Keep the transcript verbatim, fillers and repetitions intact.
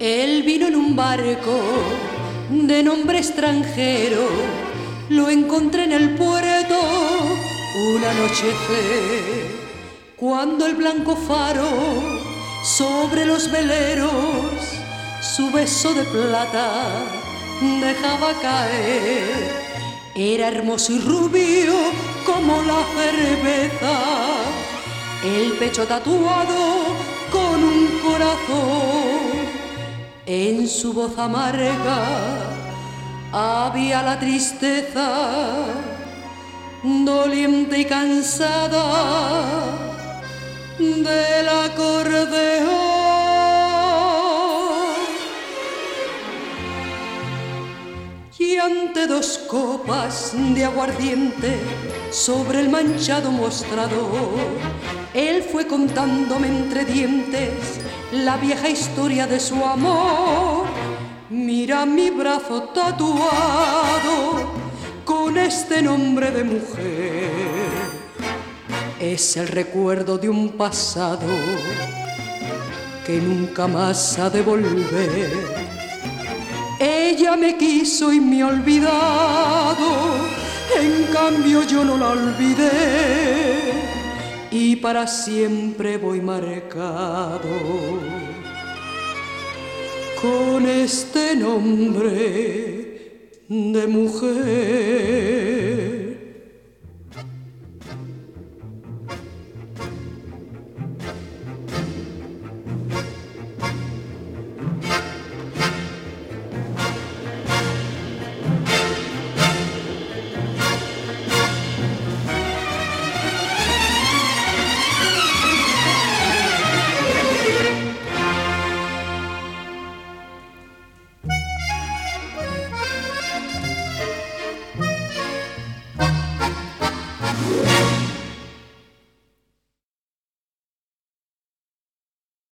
Él vino en un barco de nombre extranjero, lo encontré en el puerto un anochecer, cuando el blanco faro sobre los veleros su beso de plata dejaba caer. Era hermoso y rubio como la cerveza, el pecho tatuado con un corazón. En su voz amarga había la tristeza, doliente y cansada del acordeón. Y ante dos copas de aguardiente sobre el manchado mostrador, él fue contándome entre dientes la vieja historia de su amor. Mira mi brazo tatuado con este nombre de mujer, es el recuerdo de un pasado que nunca más ha de volver. Ella me quiso y me ha olvidado, en cambio yo no la olvidé, y para siempre voy marcado con este nombre de mujer.